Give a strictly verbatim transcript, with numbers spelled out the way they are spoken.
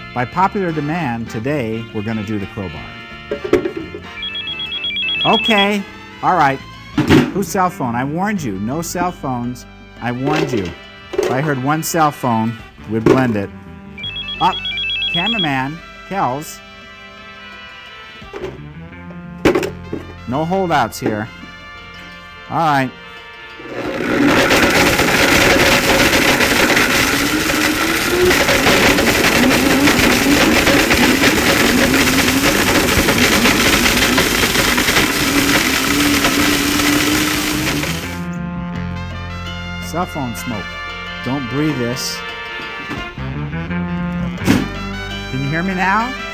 By popular demand, today we're going to do the crowbar. Okay, all right. Whose cell phone? I warned you, no cell phones. I warned you. If I heard one cell phone, we'd blend it. Up, cameraman, Kells. No holdouts here. All right. Cell phone smoke. Don't breathe this. Can you hear me now?